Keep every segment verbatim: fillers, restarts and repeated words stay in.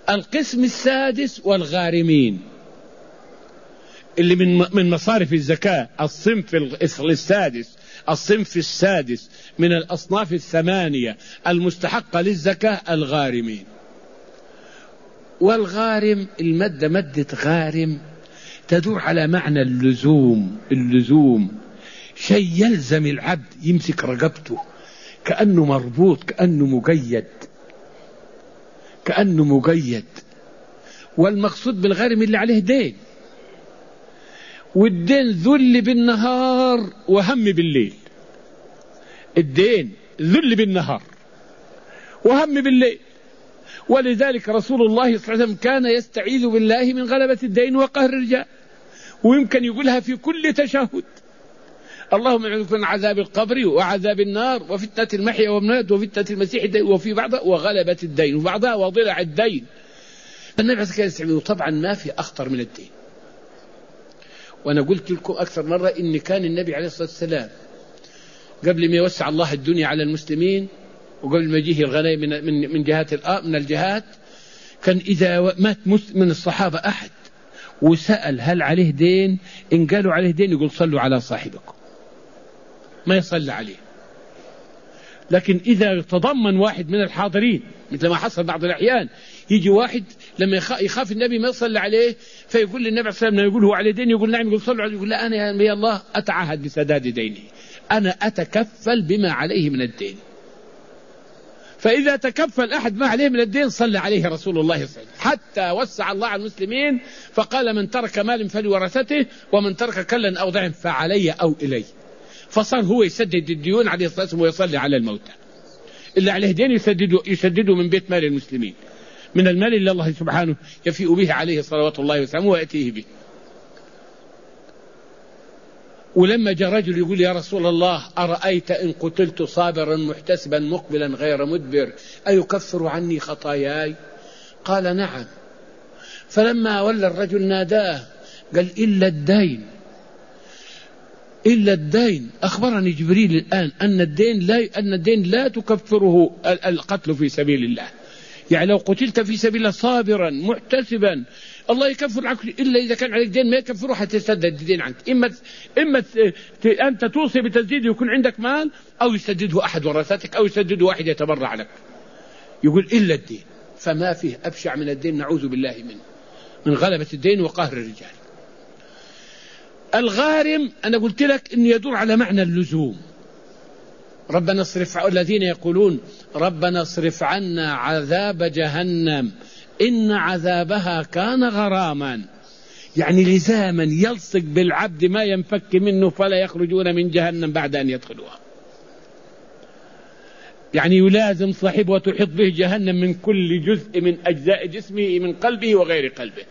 القسم السادس والغارمين، اللي من من مصارف الزكاة، الصنف السادس الصنف السادس من الأصناف الثمانية المستحقة للزكاة الغارمين. والغارم المادة مادة غارم تدور على معنى اللزوم. اللزوم شيء يلزم العبد، يمسك رقبته كأنه مربوط، كأنه مقيد، كأنه مقيد. والمقصود بالغارم اللي عليه دين، والدين ذل بالنهار وهم بالليل. الدين ذل بالنهار وهم بالليل. ولذلك رسول الله صلى الله عليه وسلم كان يستعيذ بالله من غلبة الدين وقهر الرجال، ويمكن يقولها في كل تشهد: اللهم اعوذ من عذاب القبر وعذاب النار وفتنة المحيا والممات وفتنة المسيح الدين، وفي بعضها وغلبة الدين، وبعضها وضلع الدين. النبي كان يستعيذ. طبعا ما في أخطر من الدين. وأنا قلت لكم أكثر مرة إن كان النبي عليه الصلاة والسلام قبل ما يوسع الله الدنيا على المسلمين، وقبل ما يجيه الغنائم من من من جهات من الجهات، كان إذا مات من الصحابة أحد وسأل هل عليه دين، إن قالوا عليه دين يقول صلوا على صاحبكم، ما يصلى عليه. لكن إذا تضمن واحد من الحاضرين، مثل ما حصل بعض الأحيان، يجي واحد لما يخاف النبي ما يصلي عليه فيقول للنبي عليه الصلاة والسلام يقول هو عليه دين، يقول نعم، يقول صلوا عليه، يقول لا أنا يا نبي الله أتعهد بسداد دينه، أنا أتكفل بما عليه من الدين. فإذا تكفل أحد ما عليه من الدين صلى عليه رسول الله صلى الله عليه وسلم، حتى وسع الله على المسلمين فقال: من ترك مال فلورثته، ومن ترك كلا أو ضعف فعلي أو إلي. فصار هو يسدد الديون عليه الصلاة والسلام ويصلي على الموتى. اللي عليه دين يسدده, يسدده من بيت مال المسلمين، من المال اللي الله سبحانه يفيء به عليه صلوات الله وسلامه ويأتيه به. ولما جاء رجل يقول: يا رسول الله أرأيت إن قتلت صابرا محتسبا مقبلا غير مدبر أيكفر عني خطاياي؟ قال: نعم. فلما ولى الرجل ناداه قال: إلا الدين، إلا الدين. أخبرني جبريل الآن أن الدين لا أن الدين لا تكفره القتل في سبيل الله. يعني لو قتلت في سبيل الله صابرا محتسبا الله يكفر عنك، إلا إذا كان عليك دين ما يكفره حتى يسدد الدين عنك. إما إما أنت توصي بتسديده يكون عندك مال، أو يسدده أحد ورثتك، أو يسدده واحد يتبرع لك. يقول إلا الدين، فما فيه أبشع من الدين، نعوذ بالله منه، من غلبة الدين وقهر الرجال. الغارم أنا قلت لك إنه يدور على معنى اللزوم. ربنا اصرف، الذين يقولون ربنا اصرف عنا عذاب جهنم إن عذابها كان غراما، يعني لزاما يلصق بالعبد ما ينفك منه فلا يخرجون من جهنم بعد أن يدخلوها. يعني يلازم صاحبه وتحيط به جهنم من كل جزء من أجزاء جسمه، من قلبه وغير قلبه.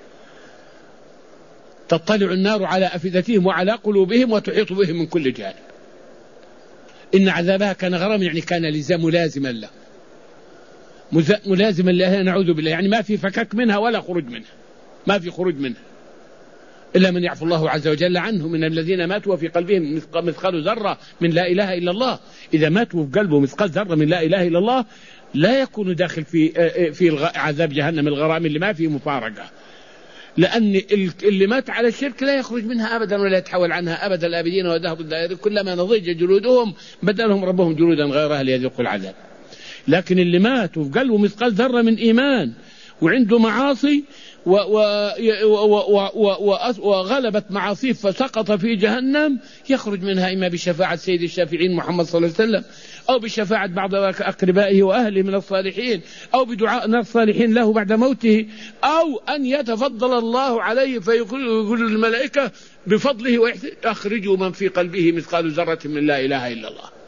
تطلع النار على أفئدتهم وعلى قلوبهم وتحيط بهم من كل جانب. إن عذابها كان غراما، يعني كان لزام ملازما له، ملازما له، نعوذ بالله. يعني ما في فكك منها ولا خروج منها، ما في خروج منها إلا من يعفو الله عز وجل عنه من الذين ماتوا وفي قلبهم مثقال ذرة من لا إله إلا الله. إذا ماتوا في قلبه مثقال ذرة من لا إله إلا الله لا يكون داخل في في عذاب جهنم الغرام اللي ما فيه مفارقة، لأن اللي مات على الشرك لا يخرج منها أبدا ولا يتحول عنها أبدا الآبدين ودهر الدائرين، كلما نضج جلودهم بدلهم ربهم جلودا غيرها ليذوقوا العذاب. لكن اللي مات وفي قلبه مثقال ذرة من إيمان وعنده معاصي وغلبت معاصيه فسقط في جهنم، يخرج منها إما بشفاعة سيد الشافعين محمد صلى الله عليه وسلم، أو بشفاعة بعض أقربائه وأهله من الصالحين، أو بدعاء ناس صالحين له بعد موته، أو أن يتفضل الله عليه فيقول الملائكة بفضله ويحسن أخرجوا من في قلبه مثقال ذرة من لا إله إلا الله.